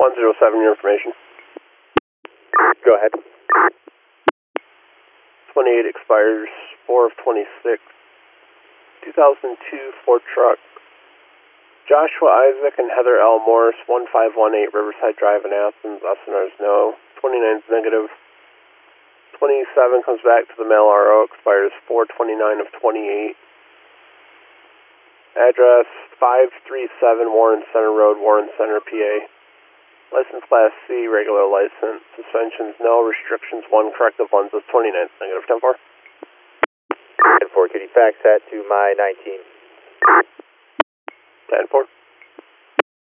107, your information. Go ahead. 28 expires 4 of 26. 2002 Ford truck. Joshua Isaac and Heather L. Morris, 1518 Riverside Drive in Athens. SNR's no. 29 is negative. 27 comes back to the mail RO, expires 4/29 of 28. Address 537 Warren Center Road, Warren Center, PA. License Class C, regular license. Suspensions no, restrictions 1, corrective 1, so 29 is negative. 10-4. 10-4, could you fax that to my 19? 10-4.